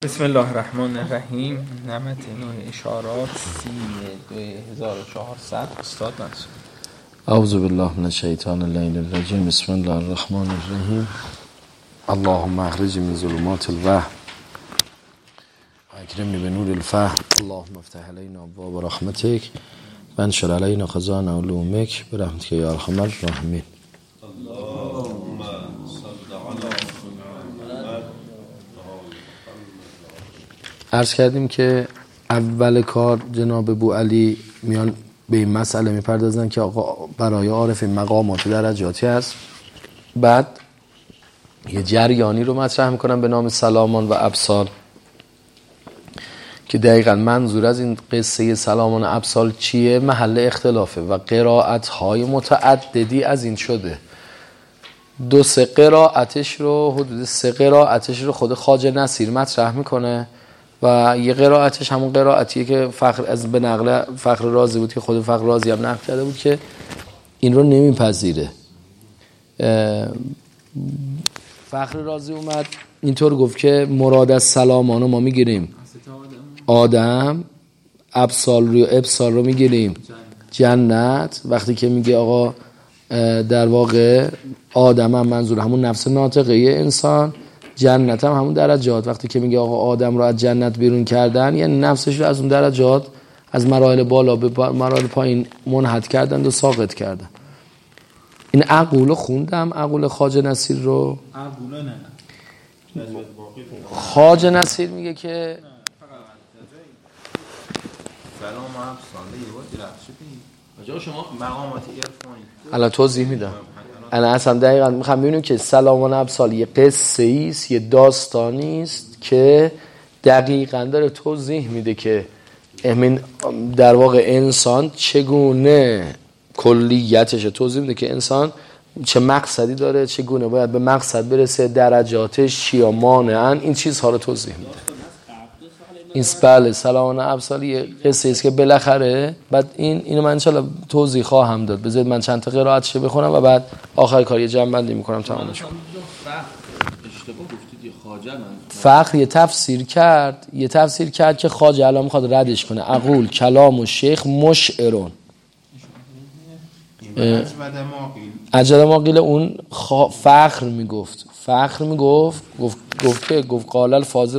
بسم الله الرحمن الرحیم. نمت نوع اشارات 2400. استاد منصور. اعوذ بالله من الشیطان اللعین الرجیم. بسم الله الرحمن الرحیم. اللهم اخرج من ظلمات الوهم اکرمنی بنور الفهم. اللهم افتح علینا ابواب رحمتک وانشر علینا خزائن علومک برحمتک یا ارحم الراحمین. عرض کردیم که اول کار جناب بوعلی میان به این مسئله میپردازن که آقا برای عارف مقامات درجاتی هست. بعد یه جریانی رو مطرح میکنن به نام سلامان و ابصال که دقیقا منظور از این قصه سلامان و ابصال چیه محل اختلافه و قرائت های متعددی از این شده. حدود 3 قرائتش رو خود خواجه نصیر مطرح میکنه و یه قرائتش همون قرائتیه که فخر از به نقل فخر رازی بود که خود فخر رازی هم نقل کرده بود که این رو نمیپذیره. فخر رازی اومد اینطور گفت که مراد از سلامانو ما میگیریم آدم، ابصال رو میگیریم جنت. وقتی که میگه آقا در واقع آدم هم منظور همون نفس ناطقه انسان، جنت هم همون درجات. وقتی که میگه آقا آدم رو از جنت بیرون کردن یعنی نفسش رو از اون درجات از مراحل بالا به مراحل پایین منحط کردن و ساقط کردن. این عقول خوندم، عقول خواجه نصیر رو. عقول نه خواجه نصیر میگه که سلام هم ساله یه بار درخشی بگید شما مقامات عرفانی الان توضیح میدم. انا اصلا دقیقا میخوام ببینیم که سلامان ابصال یه قصه ایست، یه داستانی است که دقیقا داره توضیح میده که در واقع انسان چگونه کلیتشه، توضیح میده که انسان چه مقصدی داره، چگونه باید به مقصد برسه، درجاتش چیا مانعن، این چیزها رو توضیح میده. این بله سلامان ابصال یه قصه است که بالاخره بعد اینو من انشالله توضیح خواهم داد. بذارید من چند تا قرائتش بخونم و بعد آخر کار یه جمع‌بندی میکنم تمامش کنم. اشتباه گفتید یه خواجه من فخر یه تفسیر کرد که خواجه الان میخواد ردش کنه. عقول کلام و شیخ مشعرون عجل ماقیل اون فخر میگفت قال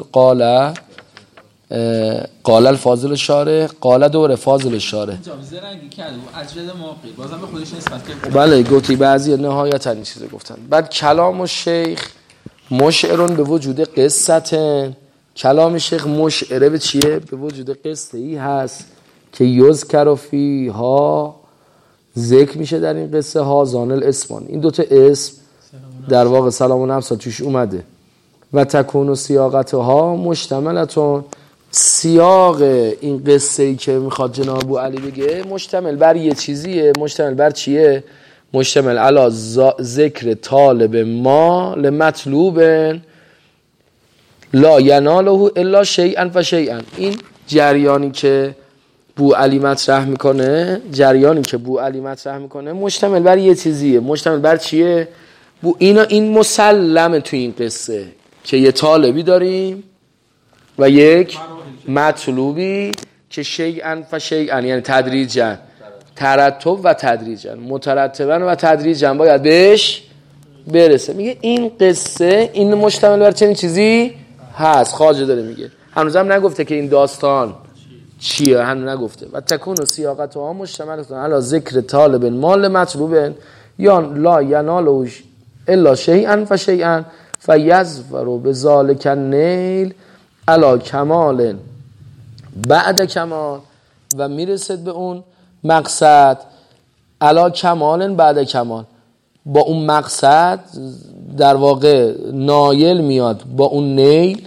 الفاضل شارع قال دور فاضل شارع زرنگی کرده و اجل موقعی بازم به خودش نسبت کرد. بله گفتی بعضی نهایتا این چیزو گفتن. بعد کلام و شیخ مشعرون به وجود قصتن. کلام شیخ مشعره به چیه؟ به وجود قصه ای هست که یذکر فیها ذکر میشه در این قصه ها زانل اسمان. این دوتا اسم در واقع سلامان ابصال توش اومده. و تکون و سیاقتها مشتملتون، سیاق این قصه ای که میخواد جناب بوعلی بگه مشتمل بر یه چیزیه. مشتمل بر چیه؟ مشتمل علی ذکر طالب ما لمطلوب لا یناله الا شیئا فشیئا. این جریانی که بوعلی مطرح میکنه مشتمل بر یه چیزیه. مشتمل بر چیه؟ این مسلمه تو این قصه که یه طالبی داریم و یک مطلوبی که شیئا فشیئا یعنی تدریجا، ترتب و تدریجا، مترتبا و تدریجا باید بهش برسه. میگه این قصه این مشتمل بر چنین چیزی هست. خواجه داره میگه، هنوزم نگفته که این داستان چیه، هنوز نگفته. و تکون و سیاقتها مشتملتون علی ذکر طالب مال مطلوب یا لا یناله الا شیئا فشیئا فیظفر بذالک النیل علی کمال بعد کمال و میرسد به اون مقصد علی کمال بعد کمال. با اون مقصد در واقع نایل میاد، با اون نیل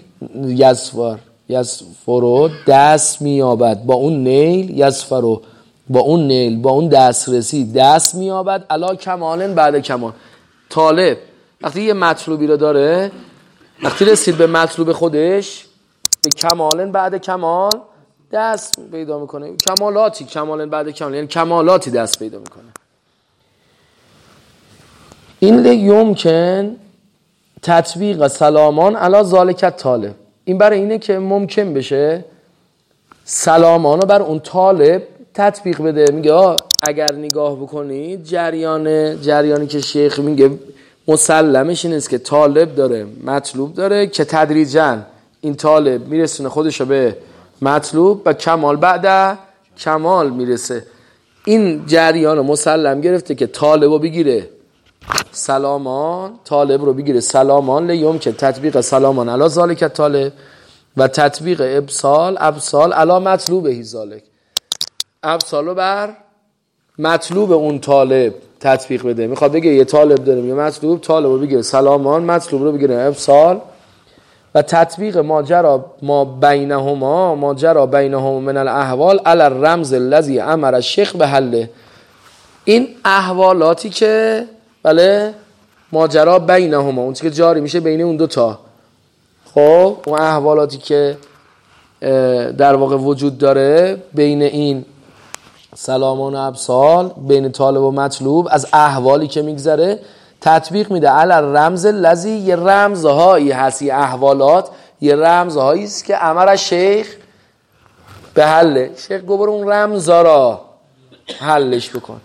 یظفر دست میابد، با اون نیل یظفر با اون دسترسی دست میابد علی کمال بعد کمال. طالب وقتی یه مطلوبی رو داره، وقتی رسید به مطلوب خودش به کمال بعد کمال دست پیدا میکنه. کمال بعد کمال یعنی کمالاتی دست پیدا میکنه. این یمکن تطبیق سلامان علی ذالک طالب. این برای اینه که ممکن بشه سلامانو بر اون طالب تطبیق بده. میگه اگر نگاه بکنید جریانی که شیخ میگه مسلمش این است که طالب داره مطلوب داره که تدریجاً این طالب میرسونه خودشو به مطلوب و کمال بعد کمال میرسه. این جریان رو مسلم گرفته که طالب رو بگیره سلامان لیوم که تطبیق سلامان علا ذالک طالب و تطبیق ابسال علا مطلوبه ذالک، ابسال رو بر مطلوب اون طالب تطبیق بده. میخواد بگه یه طالب داریم یه مطلوب، طالب رو بگیره سلامان، مطلوب رو بگیره ابسال و تطبیق ما جرا بینهما من الاحوال علی الرمز الذی امر الشیخ به حله. این احوالاتی که بله ماجرا بینهما، اون چیزی که جاری میشه بین اون دوتا، خب اون احوالاتی که در واقع وجود داره بین این سلامان و ابسال، بین طالب و مطلوب، از احوالی که میگذره تطبیق میده علی الرمز الذی، یه رمزهایی هست، یه احوالات، یه رمزهایی است که امر شیخ به حله. شیخ گفت اون رمزا را حلش بکن.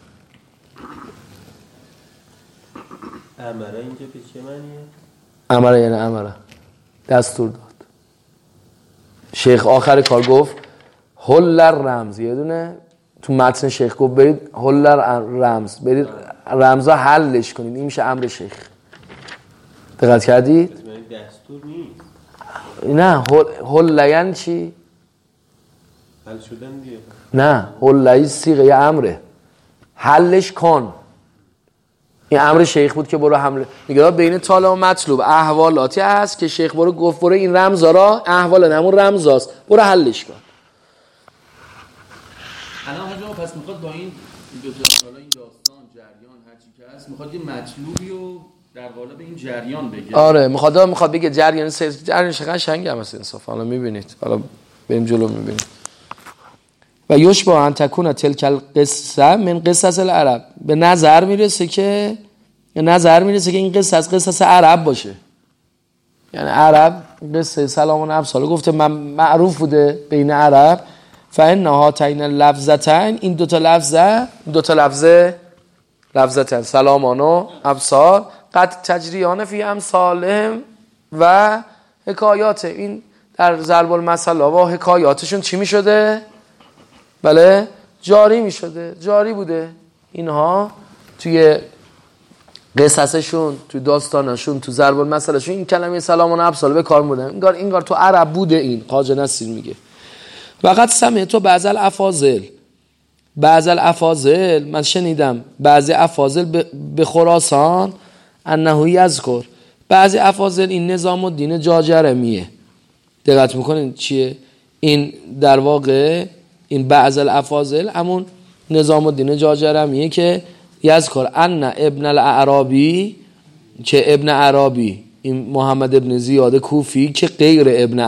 امره اینجا به چه معنیه؟ امره یعنی امره، دستور داد. شیخ آخر کار گفت حل رمز، یه دونه تو متن شیخ گفت برید حل رمز، برید رمزا حلش کنید. این میشه امر شیخ. دقت کردید؟ دستور نیست. نه حل یعنی چی؟ حل شدن دیگه. نه حل صیغه امره، حلش کن. این امر شیخ بود که برو حمله. میگه بین طالب و مطلوب احوالاتی هست که شیخ گفت برو این رمزا را، احوال همون رمزاست، برو حلش کن. الان حاجا پس میخواد با این دو تا این داستان جریان هر چی که هست میخواد یه مطلوبی رو در قالب این جریان بگه. آره میخواد بگه جریان قشنگ هم هست انصافا. حالا میبینید، حالا بریم جلو میبینید. و یشبه ان تکون تلک القصه من قصص العرب. به نظر میرسه که این قصص عرب باشه. یعنی عرب قصه سلامان ابسال گفته من معروف بوده بین عرب. فإن هاتین اللفظتین، این دوتا لفظتین سلامان و ابسال قد تجریان فی امثالهم و حکایات، این در ضرب المثل و حکایاتشون چی می شده؟ بله جاری می شده، جاری بوده. اینها توی قصصشون، توی داستانشون، تو ضرب المثلشون این کلمه سلامان و ابسال به کار بودن. انگار تو عرب بوده. این خواجه نصیر میگه وقت سمعت تو بعض الافاضل من شنیدم بعضی افاضل به خراسان انه یذکر، بعضی افاضل این نظام الدین جاجرمیه. دقت میکنین چیه این؟ در واقع این بعض الافاضل همون نظام الدین جاجرمیه که یذکر ان ابن العربی، که ابن عربی این محمد ابن زیاد کوفی که غیر ابن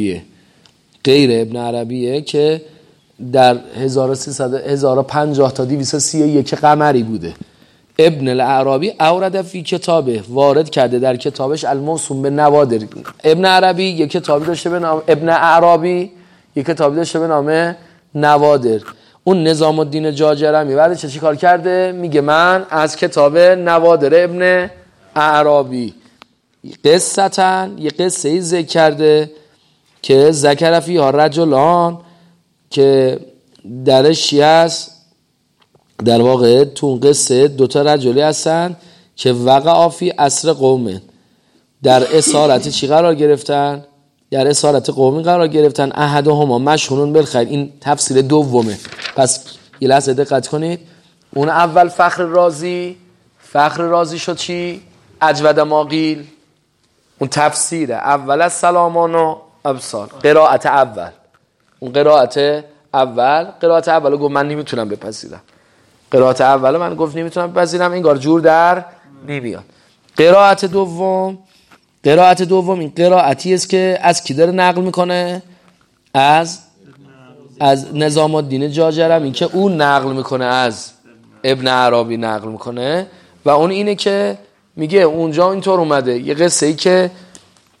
عربیه که در 1350 تا 231 قمری بوده. ابن العربی اورد فی کتابه، وارد کرده در کتابش الموسوم به نوادر. ابن عربی یک کتابی داشته به نام ابن عربی، یک کتابی داشته به نام نوادر. اون نظام الدین جاجرمی بعد چه کار کرده؟ میگه من از کتاب نوادر ابن عربی قصتن یه قصه ذکر کرده که ذکر فیها رجلان، که درش هست در واقع تو اون قصه دوتا رجلی هستن که وقع فی عصر قوم، در اسارت چی قرار گرفتن؟ در اسارت قومی قرار گرفتن. احدهما مشهورون بالخیر، این تفسیر دومه. پس یه لحظه دقت کنید. اون اول فخر رازی شد چی؟ اجود ما قیل. اون تفسیر اول از سلامان و ابسال، قرائت اول. اون قرائت اول گفت من نمیتونم بپذیرم. قرائت اول من گفت نمیتونم بپذیرم، این جور در نمیاد. قرائت دوم این قرائتی است که از کی داره نقل میکنه؟ از نظام الدین جاجرمی، که اون نقل میکنه از ابن عربی نقل میکنه. و اون اینه که میگه اونجا اینطور اومده، یه قصه ای که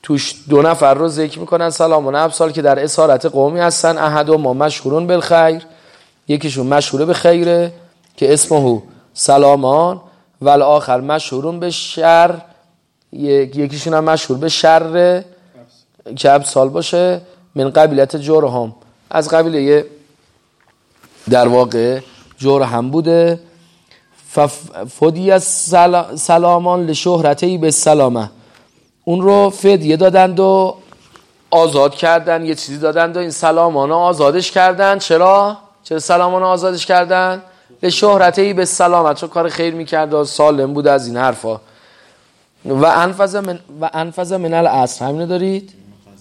توش 2 نفر رو ذکر میکنن سلامون ابسال که در اسارت قومی هستن. احدهما مشهورون بالخیر، یکیشون مشهوره به خیره که اسمه سلامان، و الاخر مشهورون به شر، یکیشون هم مشهور به شر که ابسال باشه. من قبیلت جرهم، از قبیله در واقع جرهم بوده. فدیه سلامان لشهرته به سلامه، اون رو فدیه دادند و آزاد کردن، یه چیزی دادند و این سلامان آزادش کردن. چرا سلامان آزادش کردن؟ لشهرته به سلامت، چون کار خیر میکرد و سالم بود از این حرفا. و انفذ من العصر، همینو دارید؟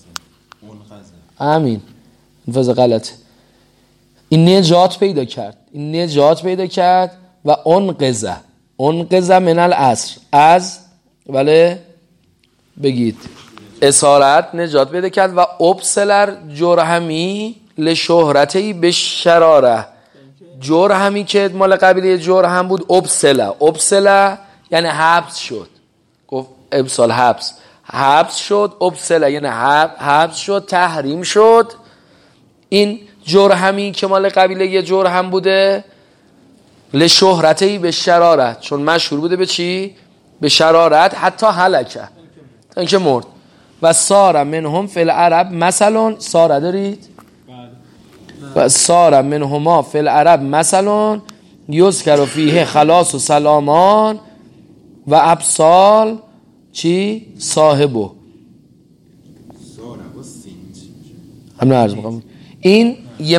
امین، انفذ غلطه. این نجات پیدا کرد و انقذ من العصر، از ولی بگید اسارت نجات پیدا کرد. و ابسلر جرهمی لشهرتی به شراره، جرهمی که مال قبیله جرهم بود ابسله یعنی حبس شد. گفت ابسال حبس شد، ابسله یعنی حبس شد، تحریم شد. این جرهمی که مال قبیله جرهم بوده لشهرتی به شرارت، چون مشهور بوده به چی؟ به شرارت، حتی هلکه، اینکه مرد. و سار منهم فی العرب مثلا، سار دارید؟ و سار منهما فی العرب مثلا یذکر فیه خلاص و سلامان و ابسال چی؟ صاحبو. هم عرض می‌کنم این یه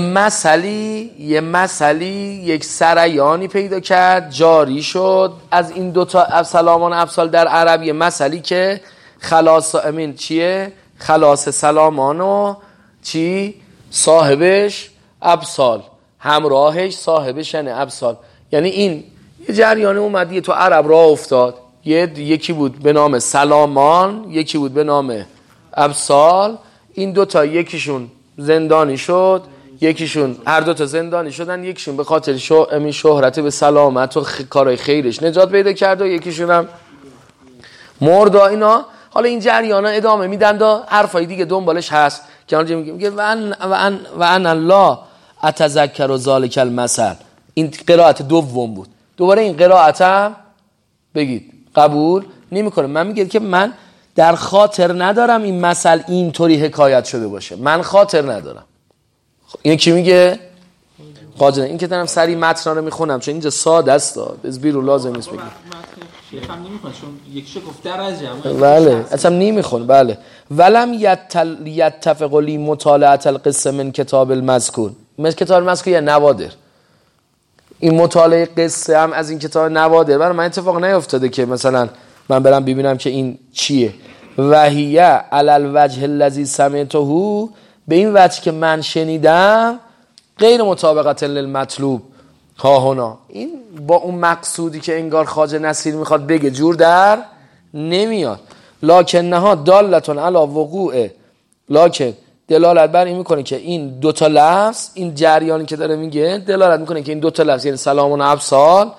مسئله یک سریانی پیدا کرد، جاری شد از این دوتا سلامان ابسال در عرب. یه مسئله که خلاص امین چیه؟ خلاص سلامانو چی؟ صاحبش ابسال، همراهش صاحبش یعنی ابسال. یعنی این یه جریانی اومد تو عرب راه افتاد، یکی بود به نام سلامان، یکی بود به نام ابسال. این دوتا یکیشون زندانی شد، یکیشون هر دوتا زندانی شدن، یکیشون به خاطر شهرت به سلامت و کارهای خیرش نجات پیدا کرد و یکیشون هم مرد. اینا حالا این جریانا ادامه میدن و حرفای دیگه دنبالش هست که اونجا میگه و ان الله اتذکر ذلک المثل. این قرائت دوم بود. دوباره این قرائتم بگید قبول نمیکنه. من میگم که من در خاطر ندارم این مثل اینطوری حکایت شده باشه، من خاطر ندارم. این کی میگه؟ قاضی. این که دارم سری متن رو میخونم چون اینجا ساده است، بزبیرو لازم نیست بگید. شیخ هم نمیخونه چون یکیشو گفت درجه. بله اصلا نمیخونه. بله ولم یتفق لی مطالعه القصه من کتاب المذکور. من کتاب المذکور یعنی نوادر. این مطالعه قصه هم از این کتاب نوادر برای من اتفاق نیفتاده که مثلا من برم ببینم که این چیه. وحیه علی الوجه الذی سمعته، به این وجه که من شنیدم، غیر مطابقت للمطلوب ها هنا. این با اون مقصودی که انگار خواجه نصیر میخواد بگه جور در نمیاد. لکنها دالتون علی وقوع، لکن دلالت بر این میکنه که این دوتا لفظ، این جریانی که داره میگه دلالت میکنه که این دوتا لفظ یعنی سلام و ابسال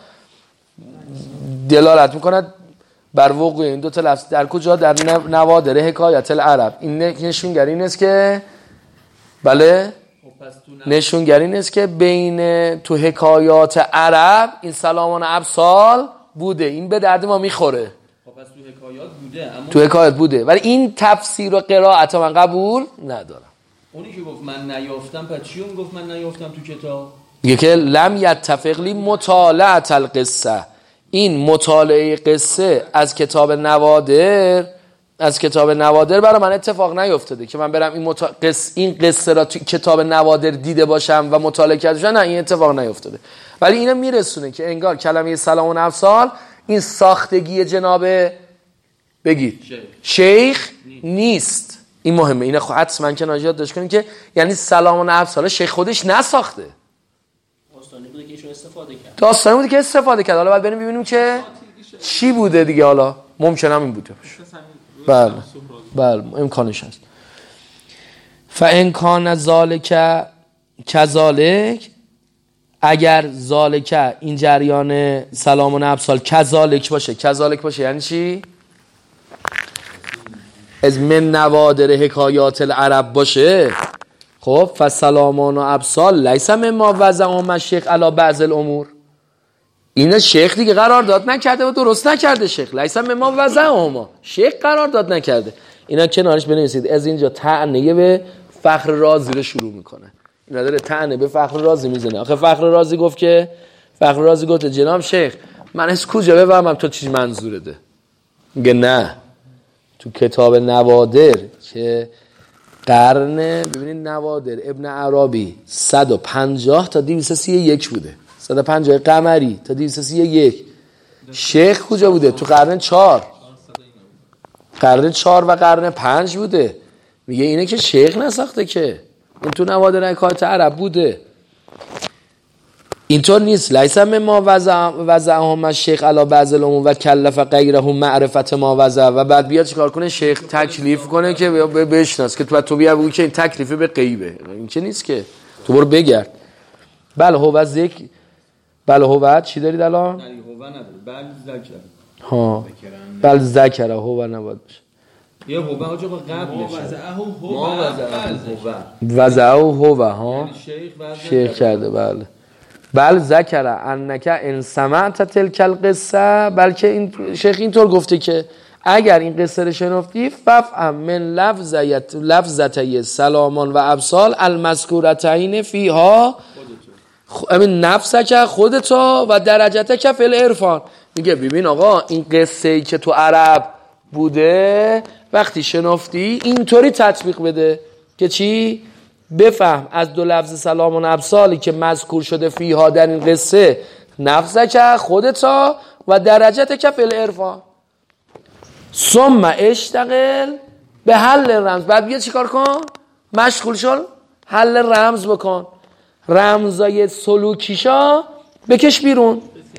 دلالت میکنه بر وقوع این دوتا لفظ در کجا؟ در نوادر حکایت العرب. این نشونگری نیست که بله نشونگری نیست که بین تو حکایات عرب این سلامان ابسال بوده. این به درد ما میخوره. پس تو حکایات بوده، اما تو حکایات بوده، ولی این تفسیر و قرائت من قبول ندارم. اونی که گفت من نیافتم، پس چی اون گفت من نیافتم تو کتاب؟ میگه که لم یتفق لی مطالعه القصه. این مطالعه قصه از کتاب نوادر برای من اتفاق نیفتاده که من برم این قصه را تو کتاب نوادر دیده باشم و مطالعه کرده باشم. نه، این اتفاق نیفتاده. ولی اینو میرسونه که انگار کلمه سلام و ابسال این ساختگی جناب بگید شیخ نیست. این مهمه. این حتما که ناجیات داشت کنیم که یعنی سلام و ابسال شیخ خودش نساخته، داستانی بوده که ایشون استفاده کرد. داستانی بوده که استفاده کرد. حالا باید بریم ببینیم که چی بوده دیگه. حالا ممکنه هم این بوده باشه. بله امکانش هست. فان کان ذالک کذالک، اگر ذالک این جریان سلام و ابسال کذالک باشه یعنی چی؟ از من نوادر حکایات العرب باشه، خب فسلامان و ابسال لیس مما وضع الشیخ علی بعض الامور. این شیخ دیگه قرار داد نکرده و درست نکرده. شیخ لیس مما وضع شیخ قرار داد نکرده. اینا کنارش بنویسید. از اینجا طعنه به فخر رازی رو شروع میکنه. اینا داره طعنه به فخر رازی میزنه. آخه فخر رازی گفت جناب شیخ من از کجا بفهمم تو چی منظورته؟ میگه نه، تو کتاب نوادر که قرن، ببینید نوادر ابن عربی 150 تا 231 بوده، 150 قمری تا 231. شیخ کجا بوده؟ تو قرن 4 و قرن 5 بوده. میگه اینه که شیخ نساخته، که این تو نوادر حکایات عرب بوده. اینطور نیست. لیس مما وضعهم الشیخ علی بعض الامور و کلف غیره معرفت ما وضع. و بعد بیاد چیکار کنه؟ شیخ تکلیف کنه که بشناس، که تو بیا بگو که این تکلیف به غیبه. این که نیست که تو برو بگرد. بله هو ذکر، بله هو چی دارید الان؟ نه هو نداره، بل ذکر. ها بل ذکر هو نباید باشه. یه هو آجا با قبلش وضعه هو ها شیخ کرده. بله بل ذکر انک ان سمعت تلک القصه، بلکه این شیخ اینطور گفته که اگر این قصه رو شنفتی ففهم من لفظتای سلامان و ابسال المذکورتین فیها نفسک خودتا و درجتک فی العرفان. میگه ببین آقا این قصه ای که تو عرب بوده وقتی شنفتی اینطوری تطبیق بده که چی؟ بفهم از دو لفظ سلام و ابسالی که مذکور شده فیها در این قصه نفسک خودتا و درجتک فی العرفان. ثم اشتغل به حل رمز. بعد بیا چیکار کن؟ مشغول شو حل رمز بکن، رمزای سلوکیشا بکش بیرون.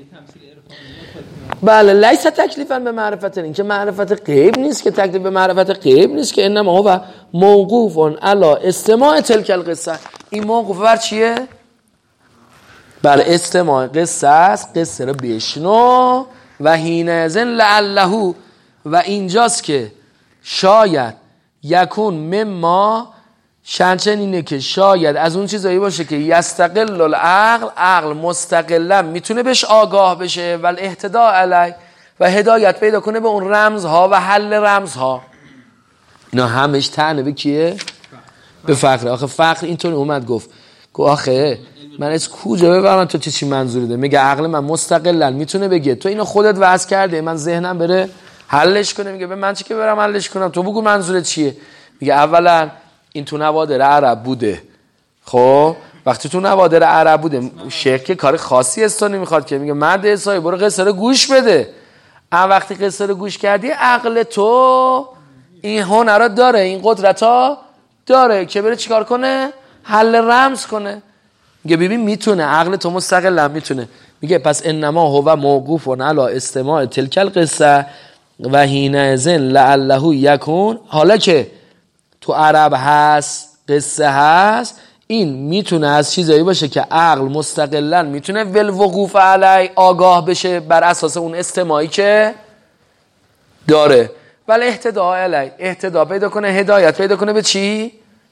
بله لیس تکلیفا به معرفت، این که معرفت غیب نیست، که تکلیف به معرفت غیب نیست، که انما هو موقوف علی استماع تلک القصه. این موقوف بر چیه؟ بله استماع قصه است، قصه رو بشنو و حینئذ لعله، و اینجاست که شاید یکون مما شنچن اینه که شاید از اون چیزایی باشه که یستقل العقل، عقل مستقلا میتونه بهش آگاه بشه و الاهتداء علی، و هدایت پیدا کنه به اون رمزها و حل رمزها. اینا همش طعنه به کیه؟ به فقر. آخه فقر اینطور اومد گفت آخه من از کجا بفهمم تو چی منظوری ده؟ میگه عقل من مستقلا میتونه بگه تو اینو خودت وضع کرده، من ذهنم بره حلش کنه. میگه به من چی که برم حلش کنم؟ تو بگو منظورت چیه. میگه اولا این تو نوادر عرب بوده. خب وقتی تو نوادر عرب بوده شیخ که کار خاصی از تو نمیخواد، که میگه مرد اسایی برو قصه رو گوش بده. وقتی قصه رو گوش کردی عقل تو این هنر داره، این قدرت ها داره که بره چیکار کنه؟ حل رمز کنه. میگه ببین میتونه، عقل تو مستقلا میتونه. میگه پس انما هو موقوف علی استماع تلک القصه و حینئذ لعله یکون. حالا که تو عرب هست، قصه هست، این میتونه از چیزایی باشه که عقل مستقلا میتونه والوقوف علی آگاه بشه بر اساس اون استماعی که داره، ولی اهتداء علی اهتداء پیدا کنه، هدایت پیدا کنه به چی؟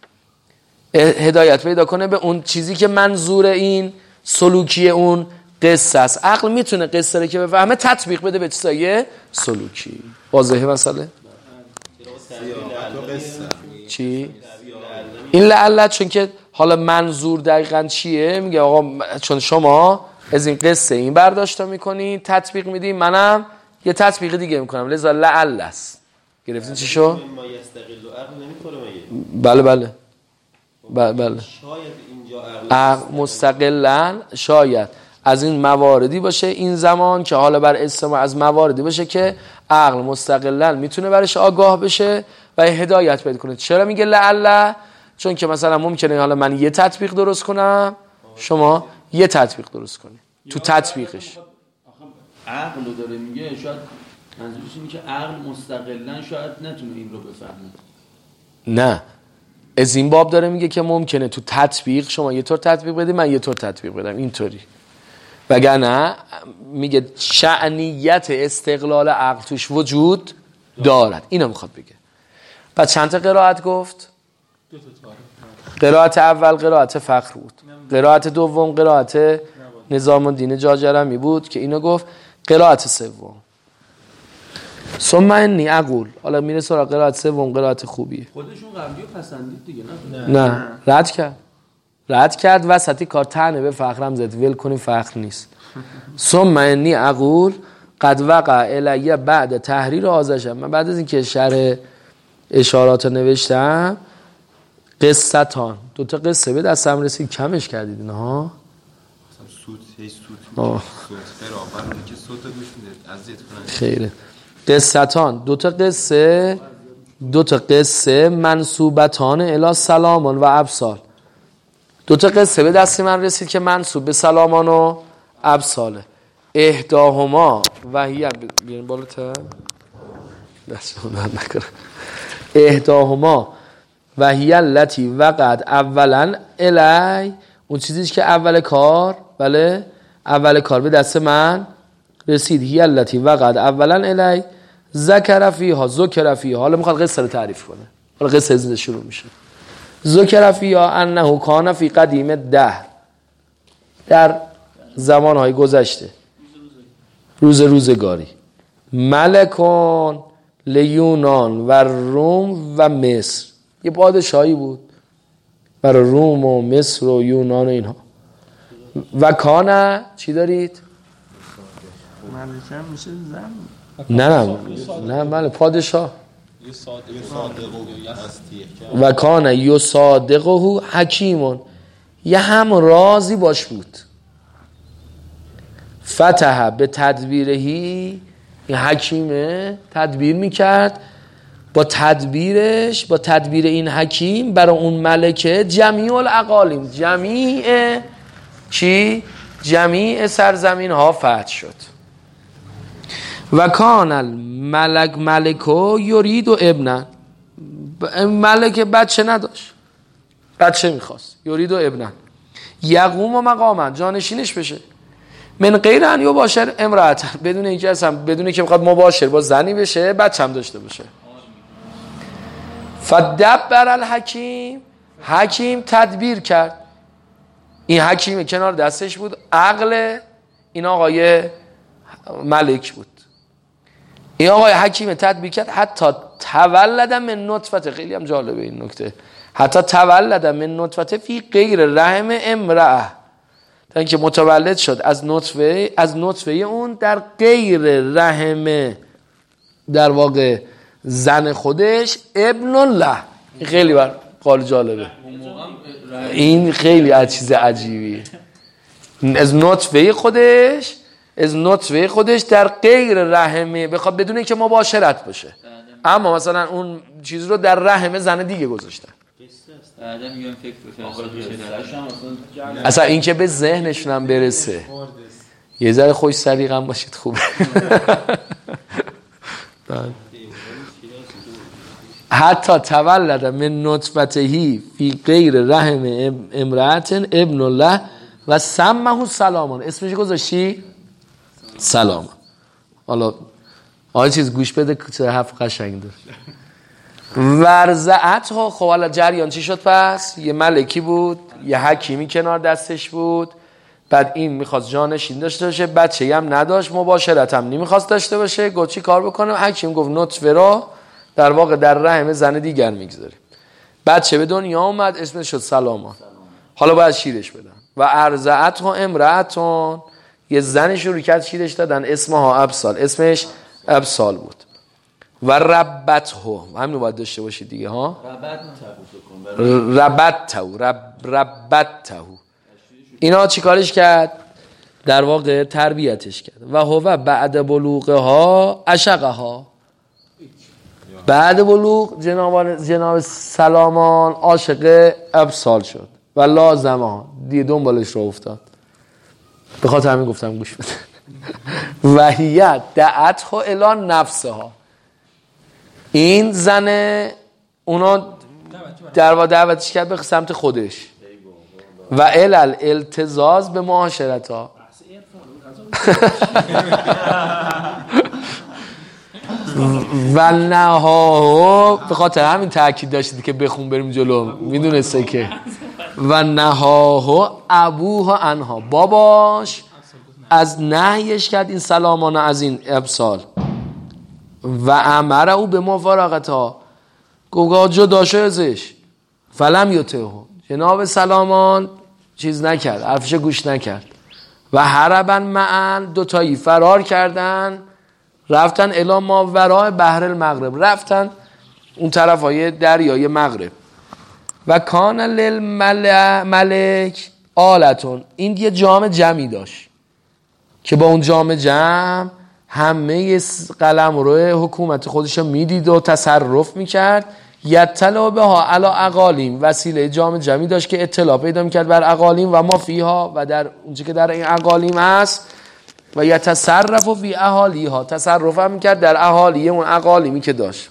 هدایت پیدا کنه به اون چیزی که منظور این سلوکی اون قصه است. عقل میتونه قصه رو که بفهمه تطبیق بده به چیزای سلوکی. واضحه مسئله؟ چی؟ این لعله چون که حالا منظور دقیقاً چیه؟ میگه آقا چون شما از این قصه این برداشت میکنی تطبیق میدی، منم یه تطبیق دیگه میکنم، لذا لعله است. گرفتین چی شو؟ بله بله بله. عقل مستقلاً شاید از این مواردی باشه این زمان که حالا بر استماع از مواردی باشه که عقل مستقلاً میتونه برش آگاه بشه و هدایت پیدا کنه. چرا میگه لعله؟ چون که مثلا ممکنه حالا من یه تطبیق درست کنم، شما یه تطبیق درست کنی، تو تطبیقش عقل رو داره میگه. شاید منظورش اینه که عقل مستقلاً شاید نتونه این رو بفهمه. نه، از این باب داره میگه که ممکنه تو تطبیق شما یه طور تطبیق بدی، من یه طور تطبیق بدم، اینطوری. وگرنه میگه شأنیت استقلال عقل توش وجود دارد. اینو میخواد بگه. پس چند تا قرائت گفت؟ قرائت اول قرائت فخر بود، قرائت دوم قرائت نظام الدین جاجرمی بود که اینو گفت. قرائت سوم ثم انی اقول، حالا میره سراغ قرائت سوم، قرائت خوبیه. خودشون قبلی رو پسندید دیگه نه رد کرد وسطی کار طعنه به فخرم زد، ول کنیم فخر نیست. ثم انی اقول قد وقع الی بعد تحریر آذشم، من بعد از اینکه شرح اشارات رو نوشتم قصتان، 2 تا قصه به دستم رسید، کمش کردید اینها خیره. قصتان 2 تا قصه منسوبتان الی سلامان و ابسال، 2 تا قصه به دست من رسید که منسوب به سلامان و ابساله. احداهما و هی بیرون بالاتر دستمون نکنه. احداهما و هی التی وقعت اولا الی، اون چیزی که اول کار، بله اول کار به دست من رسید. هی التی وقعت اولا الی ذکر فیها. حالا میخواد قصه رو تعریف کنه، حالا قصه از شروع میشه. ذکر فیها انه کان فی قدیم الدهر، در زمانهای گذشته، روزگاری، ملکون لیونان و روم و مصر، یه پادشاهی بود برای روم و مصر و یونان و اینها. و کانه چی دارید؟ ملکه میشه زن. نه بله پادشاه. و کانه یصادقه حکیمون، یه هم رازی باش بود. فتح به تدبیرهی، این حکیمه تدبیر میکرد، با تدبیرش، با تدبیر این حکیم برای اون ملکه جمیع الاقالیم، جمیع سرزمین ها فتح شد. و کان الملک ملکو یرید و ابنن، ملک بچه نداشت، بچه میخواست، یرید و ابنن یقوم و مقامن، جانشینش بشه، من غیر ان یباشر امرأة، بدون اینکه اصلا بدون که میخواد مباشر با زنی بشه، بچه هم داشته باشه. فدبر الحکیم، حکیم تدبیر کرد. این حکیم کنار دستش بود، عقل این آقای ملک بود. این آقای حکیم تدبیر کرد حتی تولد من نطفه، خیلی هم جالبه این نکته، حتی تولد من نطفه فی غیر رحم امرأة، تا اینکه متولد شد از نطفه اون در غیر رحم در واقع زن خودش، ابن الله. این خیلی قال جالبه، این خیلی چیز عجیبیه. از نطفه خودش در غیر رحمه، بخواد بدون اینکه مباشرت باشه، اما مثلا اون چیز رو در رحم زن دیگه گذاشتن. اصلا این که به ذهنشون هم برسه، یه ذره خوش سلیقه هم باشید خوبه. حتی تولد من نطفتهی فی غیر رحم امرأة ابن الله و سمه سلامان، اسمش گذاشتی سلام. حالا آن چیز گوش بده چه حرف قشنگ داره. ورزعت ها، خب حالا جریان چی شد؟ پس یه ملکی بود، یه حکیمی کنار دستش بود، بعد این میخواست جانشین داشته باشه، بچه‌ای هم نداشت، مباشرت هم نمیخواست داشته باشه. گفت چی کار بکنم؟ حکیم گفت نطفه را در واقع در رحم زن دیگر میگذاریم. بچه به دنیا اومد، اسمش شد سلامان. حالا باید شیرش بدن. و ارزعت ها امرأتون، یه زن شروع کرد شیرش دادن، اسمها ابسال، اسمش ابسال بود. و ربت ها، همین باید داشته باشید دیگه ها. ربت ها اینا چی کارش کرد؟ در واقع تربیتش کرد. و هو بعد بلوغه ها عشقه ها، بعد بلوغ جناب سلامان عاشق ابسال شد و لازمه ها دیگه دنبالش رو افتاد. به خاطر همین گفتم گوش بده. وحیت دعت ها الان نفسه ها، این زن اونا دعوتش کرد به سمت خودش. و الالتزاز به معاشرت ها، و نهاهو به خاطر همین تاکید داشتید که بخون بریم جلو، میدونسته که و نهاهو ابوها عنها، باباش از نهیش کرد این سلامان از این ابسال و امره او به مفارقتها، گفت جدا شو ازش. فلم یطعه، جناب سلامان چیز نکرد، حرفش گوش نکرد. و هربا معن، دوتایی فرار کردن رفتن الی ما وراء بحر المغرب، رفتن اون طرف های دریای مغرب. و کان للملک آلتون، این یه جام جمعی داشت که با اون جام جمع همه قلمرو حکومت خودش رو میدید و تصرف میکرد. یطلع بها علی اقالیم، وسیله جام جمعی داشت که اطلاع پیدا میکرد بر اقالیم و ما فیها، و در اونچه که در این اقالیم هست. و یتصرف فی اهالیها، تصرف هم میکرد در اهالی اون اقالیمی که داشت.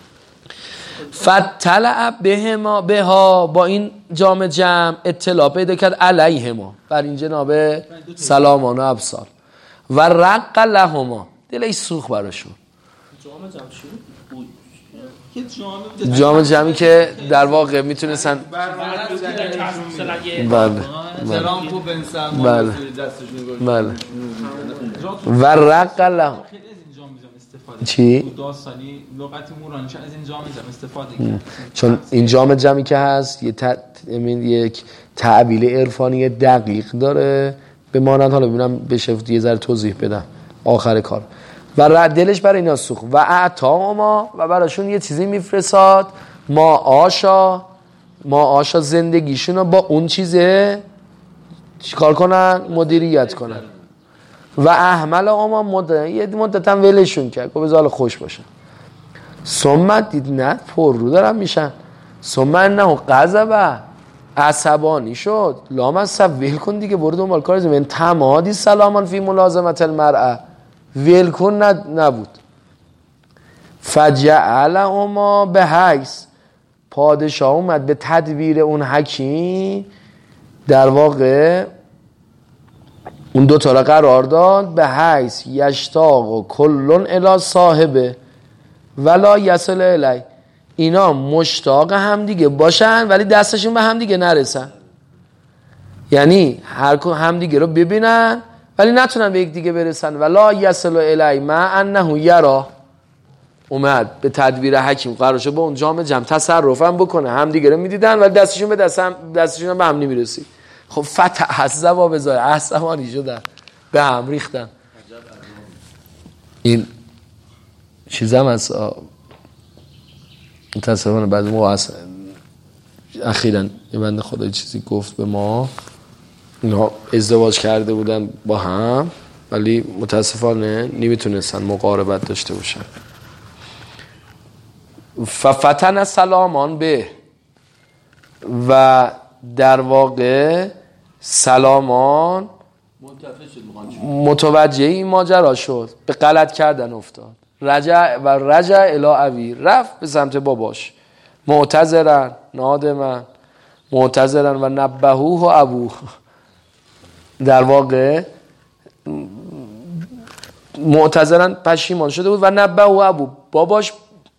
فطلع بها، با این جام جمع اطلاع پیدا کرد علیهما، بر این جناب سلامان و ابسال. و رق لهما، دلش سوخت براشون. جام جمعی که در واقع میتونستن بله و رق لهما چی؟ داستانی لغت مورانش از این جام جمع استفاده کرد، چون این جام جمعی که هست یک تعبیل عرفانی دقیق داره، به مانند حالا ببینم بشه یه ذره توضیح بدم آخر کار. و دلش برای اینا سوخت. و اعطاهما، و براشون یه چیزی میفرستاد، ما آشا زندگیشون رو با اون چیزه چیکار کنن؟ مدیریت کنن. و احمل اما یه مدت هم ولشون کرد که بذار خوش باشن. ثم دید نه پر رو دارن میشن. ثم انه غضب، عصبانی شد. لامصب ول کن دیگه، برو دنبال کار. من تمادی سلامان فی ملازمت المرأه، ول کن نبود. فجعل اما به حیث، پادشاه اومد به تدبیر اون حکیم، در واقع اون دو تا را قرار داد به حیث یشتاق و کلون الی صاحبه ولا یصل الی، اینا مشتاق هم دیگه باشن ولی دستشون به هم دیگه نرسن. یعنی هر هم دیگه رو ببینن ولی نتونن به یک دیگه برسن. ولا یصل الی ما انه یرا، اومد به تدبیر حکیم قرار شد با اون جام جمع تصرفم بکنه، هم دیگه رو میدیدن ولی دستشون به دستشون به هم نمیرسید. خب فتعذب و بزای عصبانی شدن، به هم ریختن. این چیزم از متاسفانه بعد ما اخیراً یه بنده خدای چیزی گفت به ما، اینا ازدواج کرده بودن با هم ولی متاسفانه نمیتونستن مقاربت داشته باشن. ففتن سلامان به، و در واقع سلامان متوجه این ماجرا شد، به غلط کردن افتاد. رجع الی ابی، رفت به سمت باباش، معتذرن نادمن، معتذرن و نبهوه و ابوه، در واقع معتذرن پشیمان شده بود و نبهوه و ابو، باباش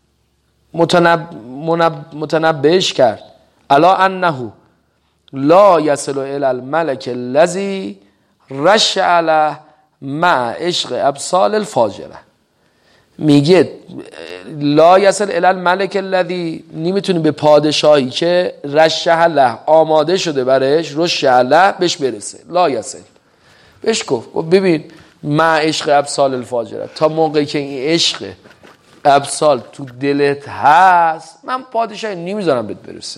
متنبهش کرد الا انه لا یصل الی الملک الذی رش علیه مع عشق ابصال الفاجره. میگه لا یصل الی الملک الذی، نمیتونی به پادشاهی که رشه له آماده شده برش، رشه له بهش برسه. لا یصل بهش گفت ببین مع عشق ابصال الفاجره، تا موقعی که این عشق ابصال تو دلت هست من پادشاهی نمیذارم بهت برسه.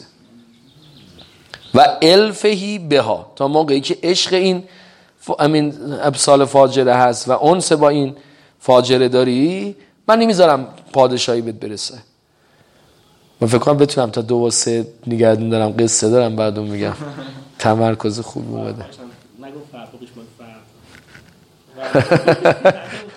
و الفهی بها، تا موقعی که عشق این ابصال فاجره هست و انس با این فاجره داری من نمیذارم پادشاهی بهت برسه. من فکر کنم بتونم تا 2 و 3 نگردون دارم، قصه دارم بعدون میگم. تمرکز خوب اومده. نگو فرقش من فرق.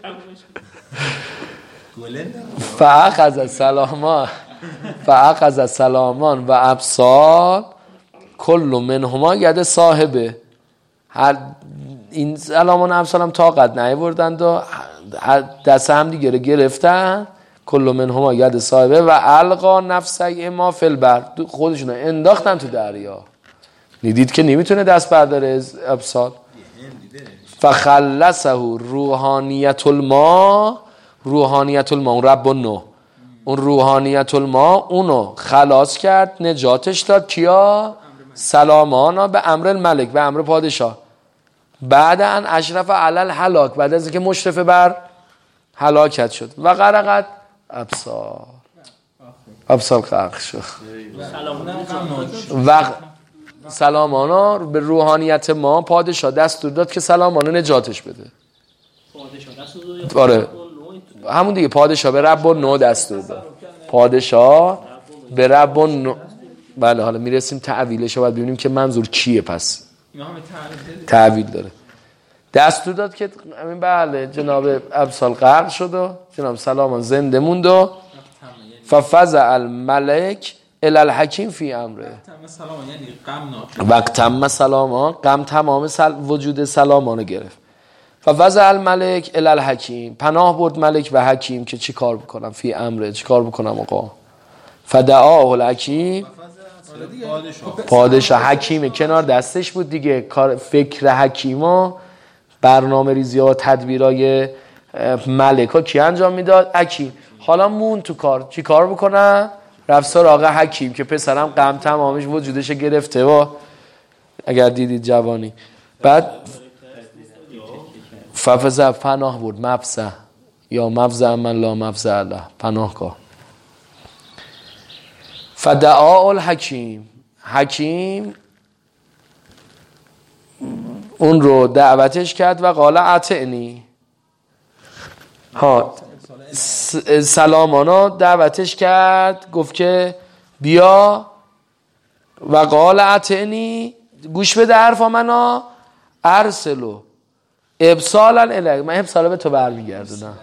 فاخذ سلامان و ابصال کل منهما ید صاحبه، هر این سلامان و ابصال هم طاقت نیاوردند و دست هم دیگه رو گرفتن کل منهما ید صاحبه و القا نفسه ما فی البر، خودشون انداختن تو دریا. دیدید که نمیتونه دست برداره ابسال. فخلصه روحانیت الماء، روحانیت الماء اون رب النو، اون روحانیت الماء اونو خلاص کرد، نجاتش داد. کیا؟ سلامانا به امر الملک، به امر پادشاه. بعد ان اشرف علی الهلاک، بعد از اینکه مشرف بر هلاکت شد. و غرقت ابصار غرق شد. و سلامانا به روحانیت ما پادشاه دستور داد که سلامانا نجاتش بده. آره همون دیگه، پادشاه به رب النو دستور داد. پادشاه به رب النو. بله حالا میرسیم تعویلش رو باید ببینیم که منظور کیه. پس تعویل داره. دستور داد که همین بله جناب ابسال غرق شد و جناب سلامان زنده موند و ففزع الملک الی الحکیم فی امره. وقت تم سلامان، غم تمام وجود سلامان گرفت. ففزع الملک الی الحکیم، پناه برد ملک و حکیم که چی کار بکنم فی امره، چی کار بکنم آقا. فدعاه الحکیم، پادشاه حکیم کنار دستش بود دیگه. کار فکر حکیما، برنامه ریزی ها، تدبیرای ملک ها کی انجام میداد؟ حکیم. حالا مون تو کار چی کار بکنم؟ رفت سراغ حکیم که پسرم غم تمامش وجودش گرفته و اگر دیدید جوانی. بعد ففزع پناه برد، مفزع یا مفزع من لا مفزع له، پناهگاه. فدعا الحکیم، حکیم اون رو دعوتش کرد و قال اطعنی. ها سلامانا دعوتش کرد، گفت که بیا. و قال اطعنی، گوش بده حرفا منو. ارسلو ابسالا الیک، من ابسالا به تو برمیگردونم.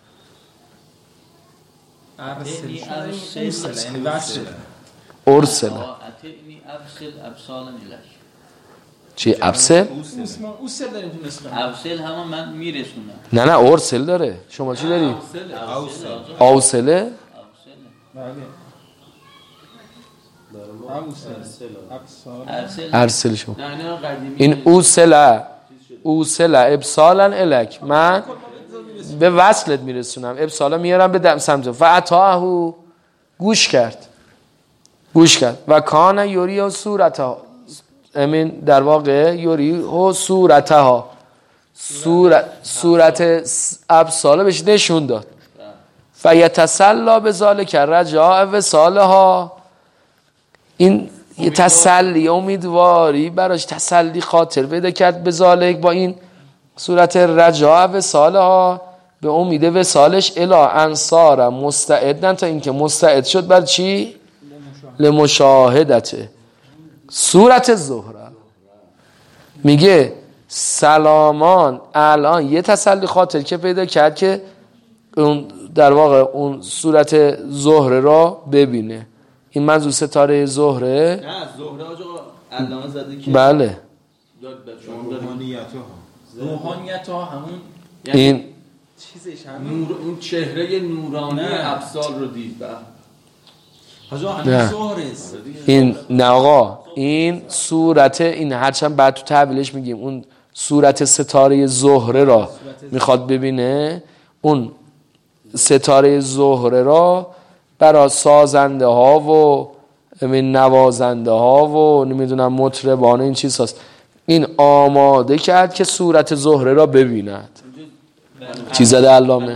ارسل چی؟ ابسل؟ ابسل همون من میرسونم. نه ارسل داره. شما چی داری؟ اوسله؟ ارسل شما. این اوسله ابسالا الک، من به وصلت میرسونم، ابسالا میارم به سمت. فعطاهو، گوش کرد و کان یوری و صورتها، امین در واقع یوری و صورتها، صورت ابسالا بهش نشون داد. فیتسلا به ذالک رجاء وصالها، این یه تسلی، امیدواری براش، تسلی خاطر پیدا کرد به ذالک، با این صورت رجاء وصالها، به امید وصالش. الا انصار مستعدن، تا اینکه مستعد شد بر چی؟ لمشاهدته صورت زهره. میگه سلامان الان یه تسلی خاطر که پیدا کرد که اون در واقع اون صورت زهره را ببینه. این منظور ستاره زهره. نه زهره آجا علامه زده که بله روحانیت ها همون این چیزش همون اون چهره نورانی ابصار رو دید. نه این نه آقا، این صورت، این هرچند بعد تو تعبیرش میگیم اون صورت ستاره زهره را میخواد ببینه. اون ستاره زهره را برای سازنده ها و نوازنده ها و نمیدونم مطربان این چیز هست، این آماده کرد که صورت زهره را ببیند. چی زده علامه؟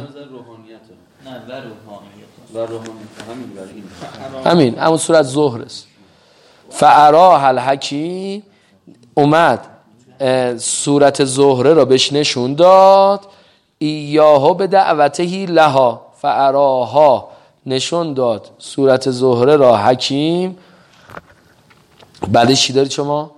همین همون صورت زهره است. فعراه الحکیم، اومد صورت زهره را بهش نشون داد. ایاها به دعوتهی لها، فعراها نشون داد صورت زهره را حکیم. بعدش چی دارید شما؟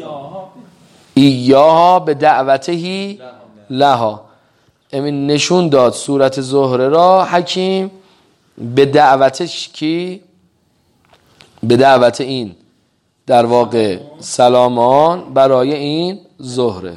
ایاها به دعوتهی لها، امین نشون داد صورت زهره را حکیم به دعوتش کی؟ به دعوت این در واقع سلامان برای این زهره.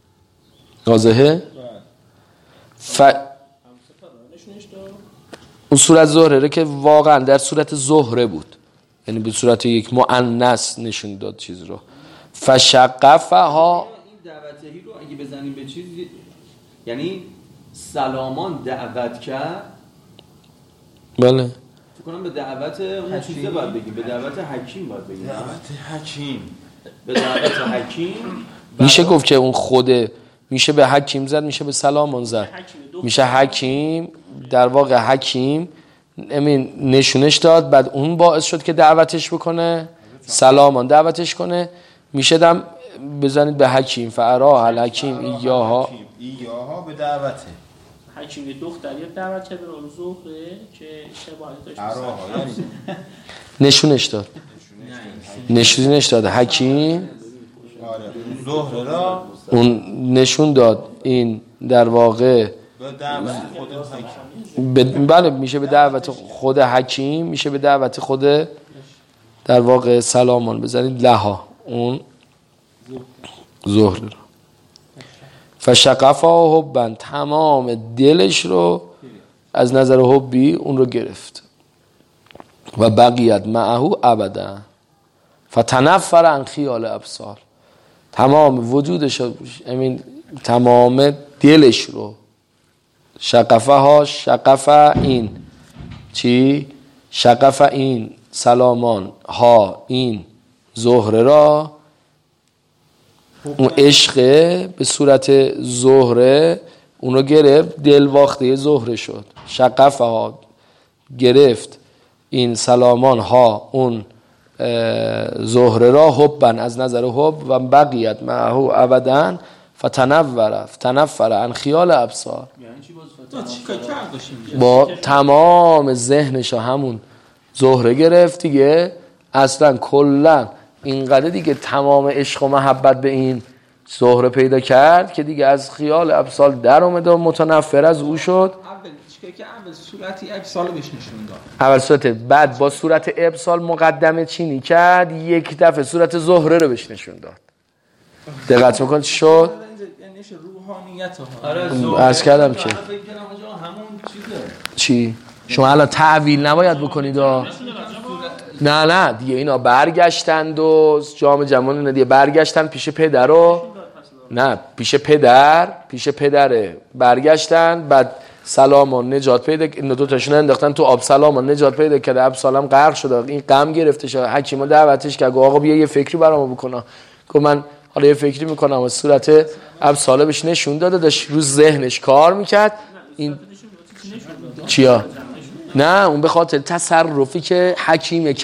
واضحه؟ اون صورت زهره که واقعا در صورت زهره بود، یعنی به صورت یک مؤنث نشون داد چیز رو. فشقفها این دعوتهی رو اگه بزنیم به چیز، یعنی سلامان دعوت کرد. بله فکر کنم به دعوت اون چیزه باید بگیم، به دعوت حکیم باید بگیم. دعوت حکیم، به دعوت حکیم میشه گفت که اون خوده میشه به حکیم زد، میشه به سلامان زد، میشه حکیم. در واقع حکیم امین نشونش داد، بعد اون باعث شد که دعوتش بکنه، سلامان دعوتش کنه. میشه دم بزنید به حکیم، فعرا الحکیم ایاها به دعوته حکیم دختری دعوت کرد به زهره که شباهت داشت. یعنی نشونش داد، نشونش داد حکیم. زهره را اون نشون داد این در واقع به دعوت خود بله میشه به دعوت خود حکیم، میشه به دعوت خود در واقع سلامان. بزنید لها اون زهره رو. فشقفا حبن، تمام دلش رو از نظر حبی اون رو گرفت. و بقیت معه ابدا فتنفر عن خیال ابصار، تمام وجودش رو، تمام دلش رو. شقف این چی؟ شقف این سلامان ها این زهره را، اون عشق به صورت زهره اون رو گرفت، دل واخته زهره شد. شقف ها گرفت این سلامان ها اون زهره را حبن از نظر حب، و بقیت معه ابدا فتنفر عن خیال ابصار. با تمام ذهنش همون زهره گرفت دیگه، اصلا کلا اینقدر دیگه تمام عشق و محبت به این زهره پیدا کرد که دیگه از خیال ابصار در اومد و متنفر از او شد. اول صورتی ابصال بهش نشون داد، اول صورت، بعد با صورت ابصال مقدمه چینی کرد، یک دفعه صورت زهره رو بهش نشون داد. دقت میکن چی شد؟ یعنی روحانیت ها. عرض کردم که همون چیزه. چی؟ شما الان تعویل نباید بکنید. نه دیگه اینا برگشتند و جام جمال دیگه برگشتن پیش پدر رو، نه پیش پدره برگشتن. بعد سلامان نجات پیدا، این دو تاشون انداختن تو آب، سلامان نجات پیدا کرد، ابسالم غرق شد، این غم گرفته شد. حکیما دعوتش کرد، آقا بیا یه فکری برام بکنه. گفت من حالا یه فکری میکنم. و صورت ابساله بهش نشون داده، داشت رو ذهنش کار میکرد. این چیا؟ نه اون به خاطر تصرفی که حکیمه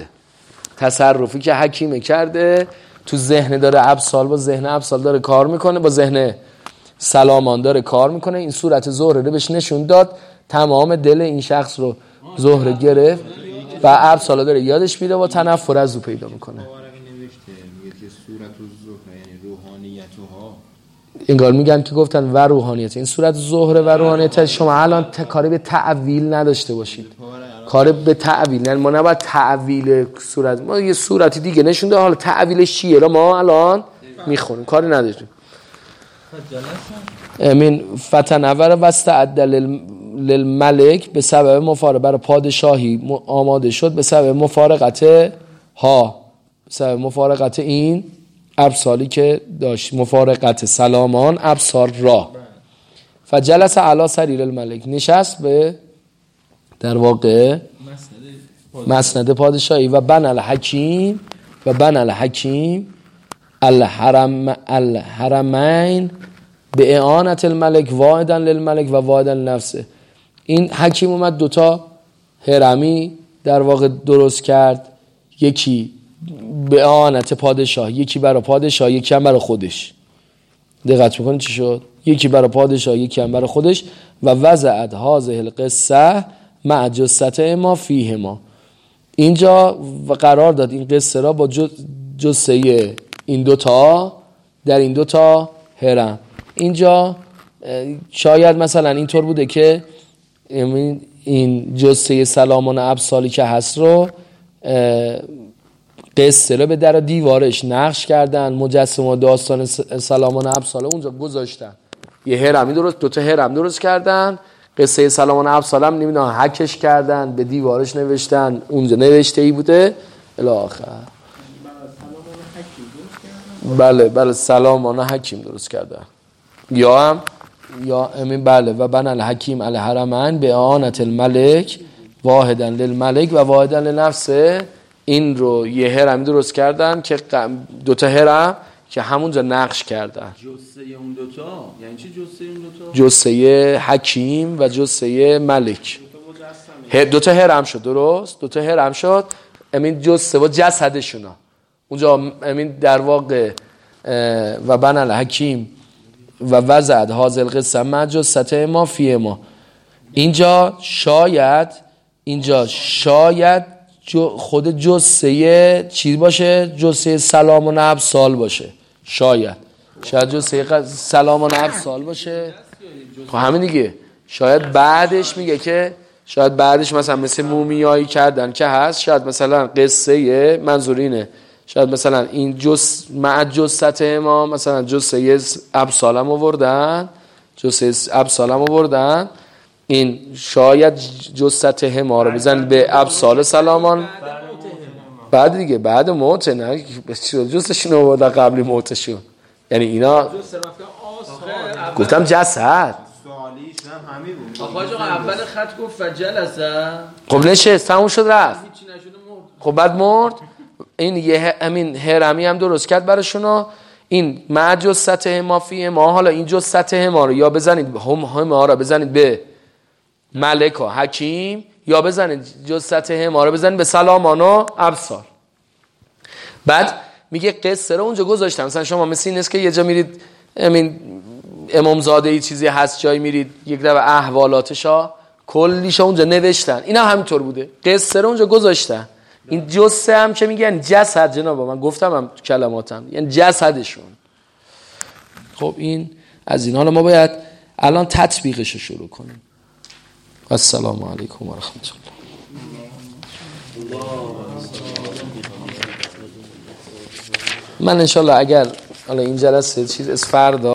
کرده، تو ذهن داره ابسال، با ذهن ابسال داره کار میکنه، با ذهن سلامان داره کار میکنه. این صورت زهره رو بهش نشون داد، تمام دل این شخص رو زهره گرفت و ابسال داره یادش میره و تنفر از او پیدا میکنه. میگه که صورت زهره یعنی روحانیتها، انگار میگن که گفتن و روحانیت، این صورت زهره و روحانیت. شما الان کاری به تعویل نداشته باشید، کاری به تعویل، یعنی ما نباید تعویل صورت، ما یه صورتی دیگه نشون ده، حالا تعویلش چیه رو ما الان میخونیم، کاری نداشتیم. امین فتنور واستعد للملک به سبب مفارقت، برای پادشاهی آماده شد به سبب مفارقت این ابصالی که داشت، مفارقت سلامان ابصار را. فجلس علی سریر الملک، نشست به در واقع مسند پادشاهی. و بن الحکیم الحرمین به اعانت الملک واعدا للملک و واعدا لنفسه. این حکیم اومد دوتا هرمی در واقع درست کرد، یکی به اعانت پادشاه، یکی برای پادشاه، یکی هم برای خودش. دقت میکنید چی شد؟ یکی برای پادشاه، یکی هم برای خودش. و وضعت هذه القصه مع جثته ما فیه ما، اینجا و قرار داد این قصه را با جثه این دوتا در این دوتا هرم. اینجا شاید مثلا اینطور بوده که این جثه سلامان ابسالی که هست رو قصه رو به در دیوارش نقش کردن، مجسمه داستان سلامان ابسال اونجا گذاشتن، یه هرمی درست، دوتا هرم درست کردن، قصه سلامان ابسالم نمیدونم هکش کردن، به دیوارش نوشتن، اونجا نوشته ای بوده الی آخر. بله سلامان حکیم درست کردن. یا امین بله و بن الحکیم الحرمین به اعانت الملک واحدا للملک و واحدا لنفسه. این رو یه هرم درست کردن که دوتا هرم که همونجا نقش کردن. جثه اون دوتا یعنی چی جثه اون دوتا؟ جثه حکیم و جثه ملک. دوتا هرم شد درست؟ دوتا هرم شد. امین جثه و جسدشونا اونجا امین در واقع و بن الحکیم و وزد حاضر قصه مع جثته ما فیه ما. اینجا شاید خود جثه چیز باشه، جثه سلام و نب سال باشه. شاید جثه سلام و نب سال باشه. خب همین دیگه. شاید بعدش میگه که شاید بعدش مثلا مثل مومیایی کردن که هست، شاید مثلا قصه منظورینه، شاید مثلا این مع جثته ما مثلا جثه ابسالم آوردن، این شاید جثته ما رو بزنید به ابسال سلامان بعد دیگه بعد موت، نه جثهشون آوردن قبل موتشون. یعنی اینا گفتم جسد آقا اول خط گفت فجلسه، خب نشست تموم شد رفت، خب بعد مرد. این یه همین هرمی هم درست کرد براشونا. این مع جثته ما فیه ما. حالا این جثته ما رو یا بزنید ما رو بزنید به ملک و حکیم، یا بزنید جثته ما رو بزنید به سلامان و ابصار. بعد میگه قصه رو اونجا گذاشتم. مثلا شما مثل این است که یه جا میرید امامزاده ای چیزی هست جایی میرید یک دفعه احوالاتشا کلیشا اونجا نوشتن، اینا همینطور بوده، قصه رو اونجا گذاشتن. این جثه هم که میگن جسد، جناب من گفتم هم کلماتم، یعنی جسدشون. خب این از این. حالا ما باید الان تطبیقش رو شروع کنیم. السلام علیکم و رحمت الله. من انشالله اگر حالا این جلسه چیز فردا